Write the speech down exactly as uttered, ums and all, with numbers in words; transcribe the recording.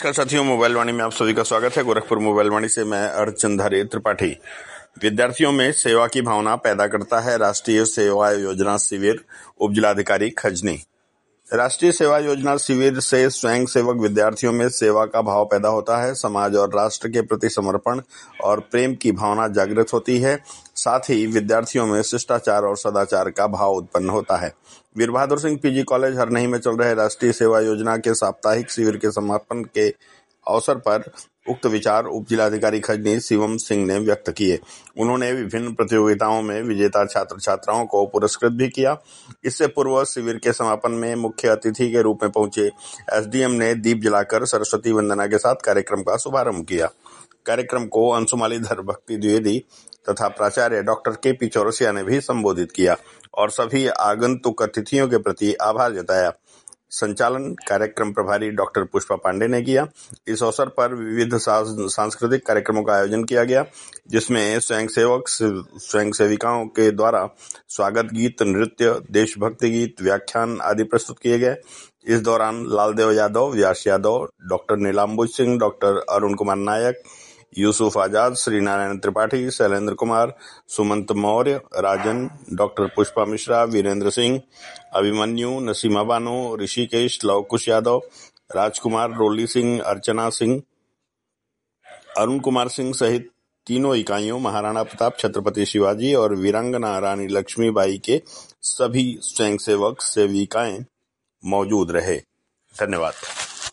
नमस्कार साथियों, मोबाइल वाणी में आप सभी का स्वागत है। गोरखपुर मोबाइल वाणी से मैं अर्चनधारी त्रिपाठी। विद्यार्थियों में सेवा की भावना पैदा करता है राष्ट्रीय सेवा योजना शिविर, उप जिलाधिकारी खजनी। राष्ट्रीय सेवा योजना शिविर से स्वयं सेवक विद्यार्थियों में सेवा का भाव पैदा होता है। समाज और राष्ट्र के प्रति समर्पण और प्रेम की भावना जागृत होती है। साथ ही विद्यार्थियों में शिष्टाचार और सदाचार का भाव उत्पन्न होता है। वीर बहादुर सिंह पीजी कॉलेज हरनही में चल रहे राष्ट्रीय सेवा योजना के साप्ताहिक शिविर के समापन के अवसर पर उक्त विचार उप जिलाधिकारी खजनी शिवम सिंह ने व्यक्त किए। उन्होंने विभिन्न प्रतियोगिताओं में विजेता छात्र छात्राओं को पुरस्कृत भी किया। इससे पूर्व शिविर के समापन में मुख्य अतिथि के रूप में पहुंचे एसडीएम ने दीप जलाकर सरस्वती वंदना के साथ कार्यक्रम का शुभारंभ किया। कार्यक्रम को अंशुमालीधर भक्ति द्विवेदी तथा प्राचार्य डॉक्टर के पी चौरसिया ने भी संबोधित किया और सभी आगंतुक अतिथियों के प्रति आभार जताया। संचालन कार्यक्रम प्रभारी डॉक्टर पुष्पा पांडे ने किया। इस अवसर पर विविध सांस्कृतिक कार्यक्रमों का आयोजन किया गया, जिसमें स्वयंसेवक स्वयं सेविकाओं के द्वारा स्वागत गीत, नृत्य, देशभक्ति गीत, व्याख्यान आदि प्रस्तुत किए गए। इस दौरान Laldev Yadav, Vyas Yadav, doctor Nilambuj Singh, doctor Arun Kumar Nayak, Yusuf Azad, Shri Narayan Tripathi, Shailendra Kumar, Sumant Maurya, Rajan, doctor Pushpa Mishra, Virendra Singh, Abhimanyu, Nasima Bano, Rishikesh, Lavkush Yadav, Rajkumar, Roli Singh, Archana Singh, Arun Kumar Singh सहित तीनों इकाइयों महाराणा प्रताप, छत्रपति शिवाजी और वीरांगना रानी लक्ष्मीबाई के सभी स्वयंसेवक सेविकाएं मौजूद रहे। धन्यवाद।